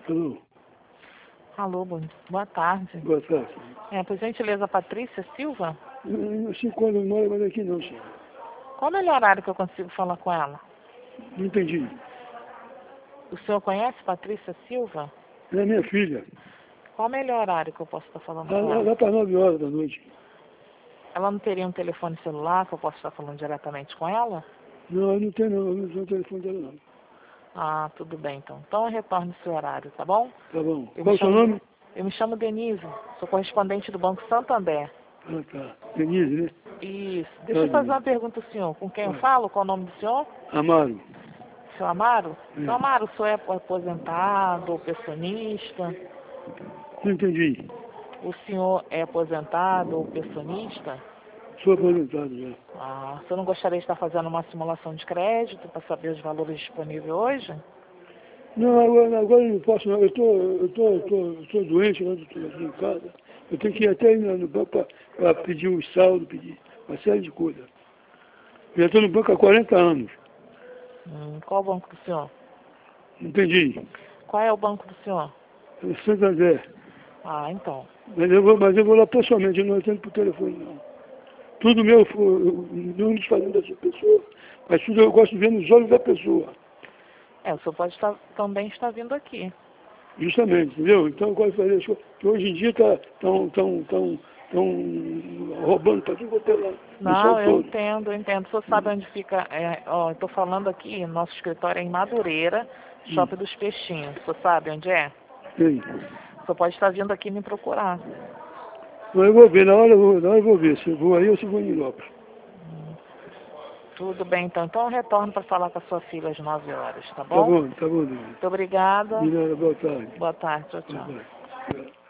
Alô, Alô, boa tarde. boa tarde. Por gentileza, Patrícia Silva? Não sei quando mora, mas aqui não, senhor. Qual o melhor horário que eu consigo falar com ela? Não entendi. O senhor conhece Patrícia Silva? Ela é minha filha. Qual o melhor horário que eu posso estar falando com Lá ela? para 9 horas da noite. Ela não teria um telefone celular que eu possa estar falando diretamente com ela? Não, eu não tenho não, eu não tenho o telefone dela não. Ah, tudo bem então. Então eu retorno o seu horário, tá bom? Tá bom. Eu Qual me o seu chamo, nome? eu me chamo Denise, sou correspondente do Banco Santander. Ah, tá. Denise, né? Isso. Tá, Deixa eu fazer Denise. uma pergunta ao senhor. Com quem eu Vai. falo? Qual o nome do senhor? Amaro. Seu Amaro? É. Seu Amaro, o senhor é aposentado ou pensionista? Não entendi. O senhor é aposentado ou pensionista? Sou aposentado já. Ah, o senhor não gostaria de estar fazendo uma simulação de crédito para saber os valores disponíveis hoje? Não, agora eu não posso não. Eu tô doente, né? Estou aqui em casa. Eu tenho que ir até no banco para pedir um saldo, pedir uma série de coisas. Eu já estou no banco há 40 anos. Qual o banco do senhor? Não entendi. Qual é o banco do senhor? É Santander. Ah, então. Mas eu vou lá pessoalmente, eu não atendo por telefone não. Tudo meu, eu não desfazendo dessa pessoa, mas tudo eu gosto de ver nos olhos da pessoa. O senhor pode também estar vindo aqui. Justamente, entendeu? Então eu gosto de fazer as coisas. Que hoje em dia estão roubando para tudo quanto é lá, no sol Não, eu todo. entendo, eu entendo. O senhor sabe onde fica? Eu estou falando aqui, nosso escritório é em Madureira, Shopping dos Peixinhos. O senhor sabe onde é? Sim. O senhor pode estar vindo aqui me procurar. Mas eu vou ver, na hora eu vou ver se eu vou aí ou se eu vou em Lopes. Tudo bem, então. Então eu retorno para falar com a sua filha às 9 horas, tá Tá bom? bom, Denise. Muito obrigada. De nada, boa tarde. Boa tarde, tchau, Boa tchau. tarde.